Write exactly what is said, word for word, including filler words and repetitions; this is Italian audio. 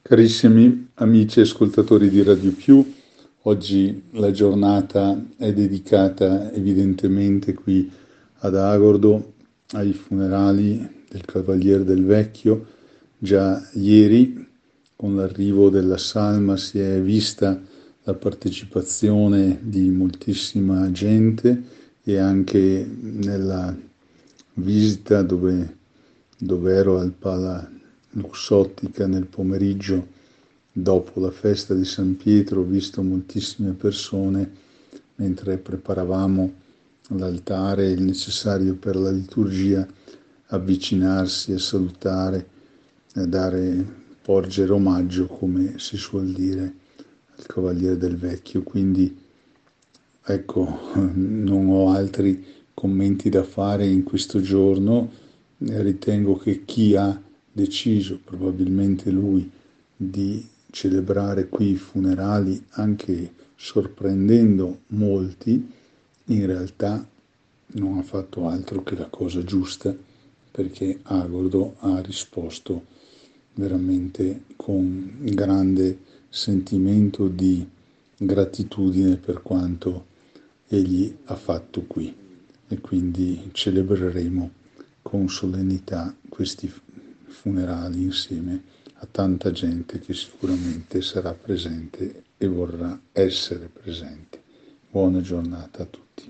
Carissimi amici ascoltatori di Radio Più, oggi la giornata è dedicata evidentemente qui ad Agordo ai funerali del Cavaliere del Vecchio. Già ieri, con l'arrivo della salma, si è vista la partecipazione di moltissima gente e anche nella visita dove, dove ero al Pala Luxottica nel pomeriggio dopo la festa di San Pietro, ho visto moltissime persone mentre preparavamo l'altare, il necessario per la liturgia, avvicinarsi a salutare, a dare, porgere omaggio, come si suol dire, al Cavaliere del Vecchio. Quindi ecco, non ho altri commenti da fare in questo giorno. Ritengo che chi ha deciso, probabilmente lui, di celebrare qui i funerali, anche sorprendendo molti, in realtà non ha fatto altro che la cosa giusta, perché Agordo ha risposto veramente con grande sentimento di gratitudine per quanto egli ha fatto qui, e quindi celebreremo con solennità questi funerali insieme a tanta gente che sicuramente sarà presente e vorrà essere presente. Buona giornata a tutti.